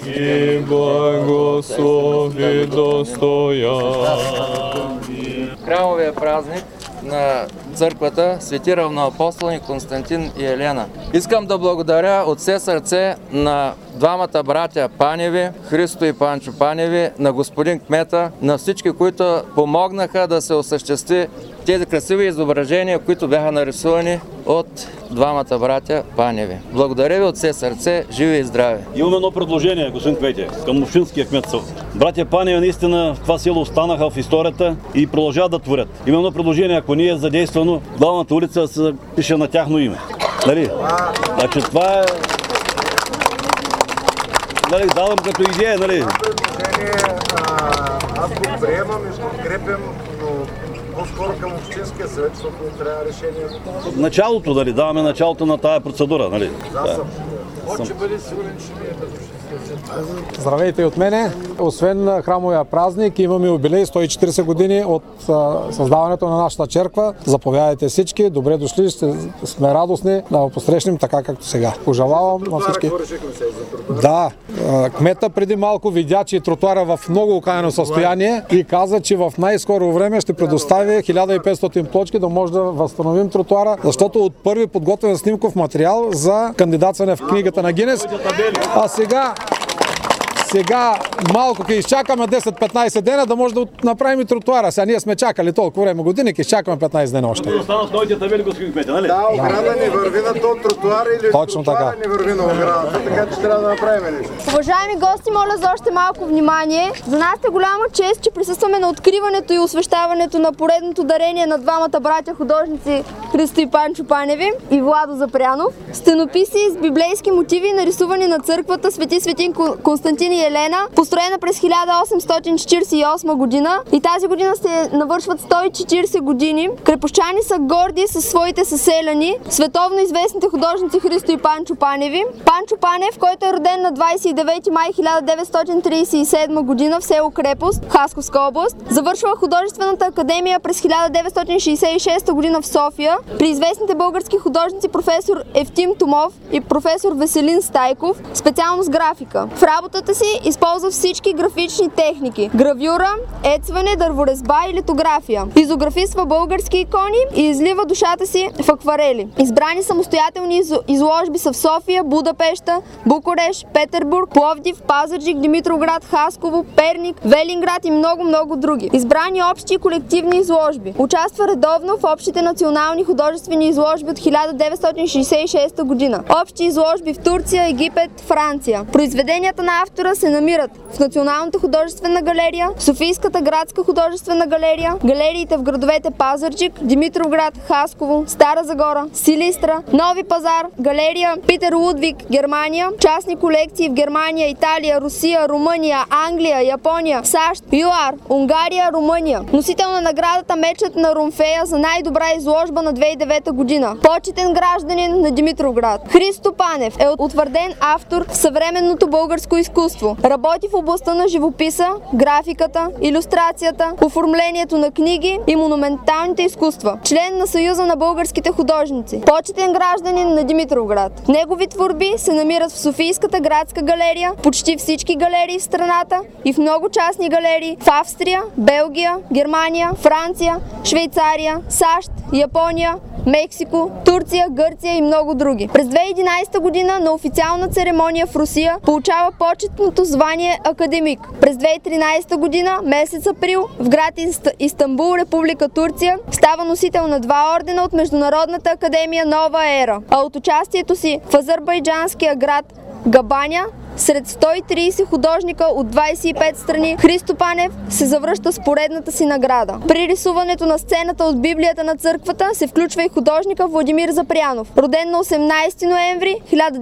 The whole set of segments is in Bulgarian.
и благослови достоян. Храмовия празник на църквата Свети равноапостолни Константин и Елена. Искам да благодаря от все сърце на двамата братя Паневи, Христо и Панчо Паневи, на господин кмета, на всички, които помогнаха да се осъществи тези красиви изображения, които бяха нарисувани от двамата братя Паневи. Благодаря ви от все сърце, живи и здрави! Имаме едно предложение, господин кмете, към общинския кмет. Братя Паневи наистина в това село останаха в историята и продължават да творят. Имаме едно предложение, ако не е задействано, главната улица се пише на тяхно име. Нали? Значи това е... Нали, давам като идея, нали? Това предложение аз го приемам и подкрепям, но по-скоро към общинския съвет, защото не трябва решение. Началото, дали, даваме началото на тая процедура, нали? Да, съм. Ще бъде сигурен, че не е без общинския съвет. Здравейте от мене! Освен храмовия празник, имаме юбилей 140 години от създаването на нашата черква. Заповядайте всички, добре дошли, ще сме радостни да посрещнем така както сега. Пожелавам на всички. Да, кмета преди малко видя, че тротуара е в много окаяно състояние и каза, че в най-скоро време ще предостави 1500 плочки да може да възстановим тротуара, защото от първи подготвен снимков материал за кандидатстване в книгата на Гинес. А сега малко ке изчакаме 10-15 дена да може да направим и тротуара. Сега ние сме чакали толкова време години, ке изчакаме 15 дена още. Остана с новите табели, господин кмете, нали? Да, ограда не върви на този тротуар или точно тротуара не върви на оградата, така че трябва да направим нещо. Уважаеми гости, моля за още малко внимание. За нас е голяма чест, че присъстваме на откриването и освещаването на поредното дарение на двамата братя художници Христо и Панчо Паневи и Владо Запрянов. Стенописи с библейски мотиви, нарисувани на църквата Свети Константин и Елена, построена през 1848 година, и тази година се навършват 140 години. Крепощани са горди със своите съселяни, световно известните художници Христо и Панчо Паневи. Панчо Панев, който е роден на 29 май 1937 година в село Крепост, Хасковска област, завършва художествената академия през 1966 година в София при известните български художници професор Евтим Томов и професор Веселин Стайков, специалност графика. В работата си използва всички графични техники – гравюра, ецване, дърворезба и литография. Изографисва български икони и излива душата си в акварели. Избрани самостоятелни изложби са в София, Будапеща, Букурещ, Петербург, Пловдив, Пазарджик, Димитровград, Хасково, Перник, Велинград и много други. Избрани общи и колективни изложби. Участва редовно в общите национални художествени изложби от 1966 година. Общи изложби в Турция, Египет, Франция. Произведенията на автора се намират в Националната художествена галерия, Софийската градска художествена галерия, галериите в градовете Пазарджик, Димитровград, Хасково, Стара Загора, Силистра, Нови пазар, галерия Питер Лудвиг, Германия, частни колекции в Германия, Италия, Русия, Румъния, Англия, Япония, САЩ, ЮАР, Унгария, Румъния. Носител на наградата Мечът на Румфея за най-добра изложба на 2009 година. Почетен гражданин на Димитровград. Христо Панев е утвърден автор в съвременното българско изкуство. Работи в областта на живописа, графиката, илюстрацията, оформлението на книги и монументалните изкуства. Член на Съюза на българските художници. Почетен гражданин на Димитровград. Негови творби се намират в Софийската градска галерия, почти всички галерии в страната и в много частни галерии в Австрия, Белгия, Германия, Франция, Швейцария, САЩ, Япония, Мексико, Турция, Гърция и много други. През 2011 година на официална церемония в Русия получава почетното звание академик. През 2013 година, месец април, в град Истанбул, Република Турция, става носител на 2 ордена от Международната академия Нова ера, а от участието си в азербайджанския град Габаня сред 130 художника от 25 страни, Христо Панев се завръща с поредната си награда. При рисуването на сцената от Библията на църквата се включва и художника Владимир Запрянов, роден на 18 ноември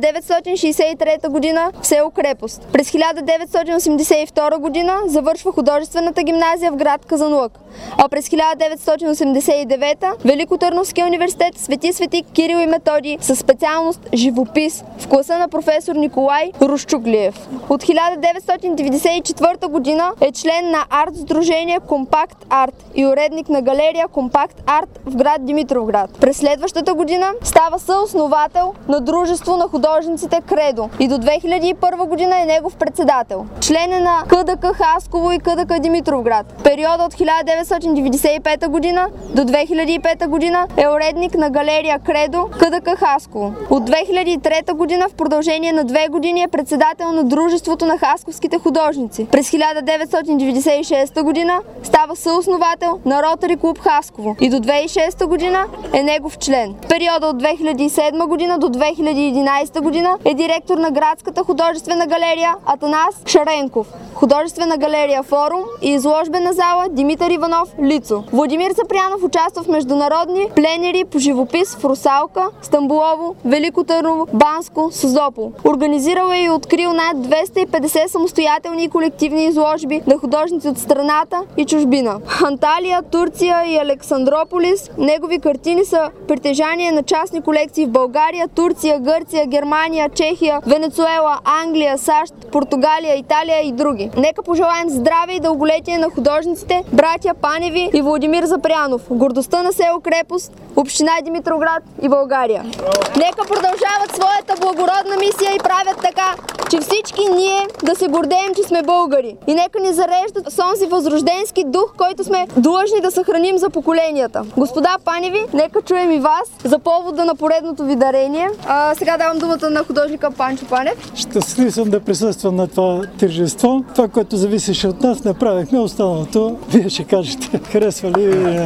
1963 година в село Крепост. През 1982 година завършва художествената гимназия в град Казанлък, а през 1989 Великотърновския университет Свети Кирил и Методий със специалност живопис в класа на професор Николай Рушчук Георгиев. От 1994 година е член на арт сдружение Компакт Арт и уредник на галерия Компакт Арт в град Димитровград. През следващата година става съосновател на Дружество на художниците Кредо и до 2001 година е негов председател. Член е на КДК Хасково и КДК Димитровград. В периода от 1995 година до 2005 година е уредник на галерия Кредо, КДК Хасково. От 2003 година в продължение на 2 години е председател на Дружеството на хасковските художници. През 1996 година става съосновател на Ротари клуб Хасково и до 2006 година е негов член. В периода от 2007 година до 2011 година е директор на градската художествена галерия Атанас Шаренков, художествена галерия Форум и изложбена зала Димитър Иванов Лицо. Владимир Запрянов участва в международни пленери по живопис в Русалка, Стамболово, Велико Търново, Банско, Созопол. Организирал е и открил над 250 самостоятелни и колективни изложби на художници от страната и чужбина. Анталия, Турция и Александрополис. Негови картини са притежание на частни колекции в България, Турция, Гърция, Германия, Чехия, Венецуела, Англия, САЩ, Португалия, Италия и други. Нека пожелаем здраве и дълголетие на художниците, братя Паневи и Владимир Запрянов, гордостта на село Крепост, община Димитровград и България. Нека продължават своята благородна мисия и правят така, че всички ние да се гордеем, че сме българи. И нека ни зареждат с онзи възрожденски дух, който сме длъжни да съхраним за поколенията. Господа Паневи, нека чуем и вас за повода на поредното ви дарение. Сега давам думата на художника Панчо Панев. Щастлив съм да присъствам на това тържество. Това, което зависеше от нас, направихме, останалото вие ще кажете. Харесва ли?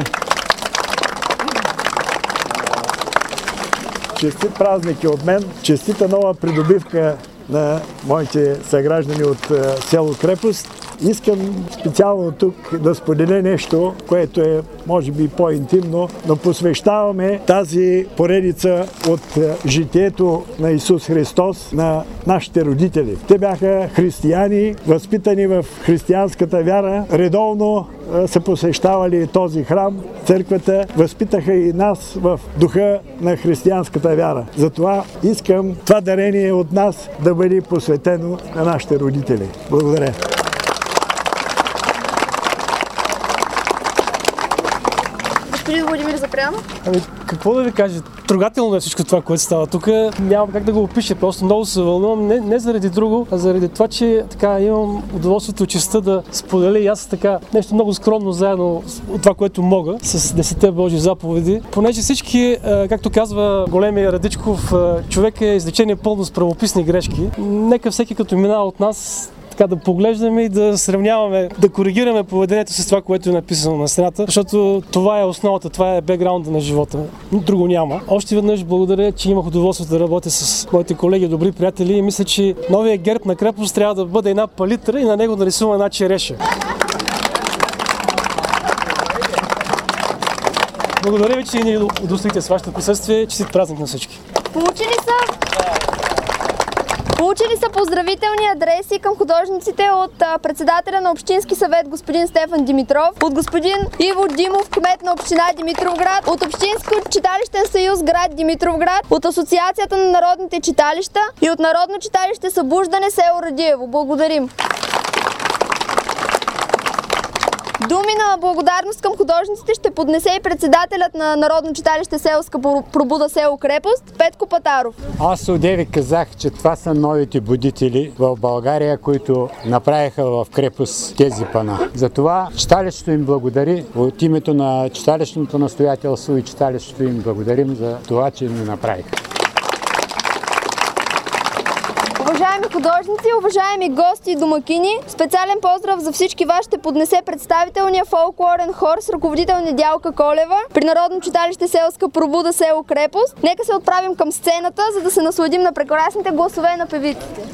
Честит празник от мен, честита нова придобивка на моите съграждани от село Крепост. Искам специално тук да споделя нещо, което е може би по-интимно, но посвещаваме тази поредица от житието на Исус Христос на нашите родители. Те бяха християни, възпитани в християнската вяра, редовно са посещавали този храм, църквата, възпитаха и нас в духа на християнската вяра. Затова искам това дарение от нас да бъде посветено на нашите родители. Благодаря. Господин Владимир Запрянов. Какво да ви кажа? Трогателно е всичко това, което става тук. Няма как да го опиша. Просто много се вълнувам. Не заради друго, а заради това, че така имам удоволствието и честта да споделя и аз така нещо много скромно заедно от това, което мога, с 10 Божи заповеди. Понеже всички, както казва големия Радичков, човек е излечение пълно с правописни грешки. Нека всеки като минава от нас така да поглеждаме и да сравняваме, да коригираме поведението с това, което е написано на стената, защото това е основата, това е бекграунда на живота. Друго няма. Още веднъж благодаря, че имах удоволствието да работя с моите колеги, добри приятели и мисля, че новия герб на Крепост трябва да бъде една палитра и на него да рисуваме една череша. Благодаря ви, че ни удостоите с вашето присъствие. Честит празник на всички. Получили са поздравителни адреси към художниците от председателя на Общински съвет господин Стефан Димитров, от господин Иво Димов, кмет на община Димитровград, от Общински читалищен съюз град Димитровград, от Асоциацията на народните читалища и от Народно читалище Събуждане село Радиево. Благодарим! Думи на благодарност към художниците ще поднесе и председателят на Народно читалище Селска пробуда село Крепост Петко Патаров. Аз одеве казах, че това са новите будители в България, които направиха в Крепост тези пана. Затова читалището им благодари. От името на читалищното настоятелство и читалището им благодарим за това, че ни направиха. Уважаеми художници, уважаеми гости и домакини, специален поздрав за всички вас ще поднесе представителния фолклорен хор с ръководител Недялка Колева при Народно читалище Селска пробуда село Крепост. Нека се отправим към сцената, за да се насладим на прекрасните гласове на певиците.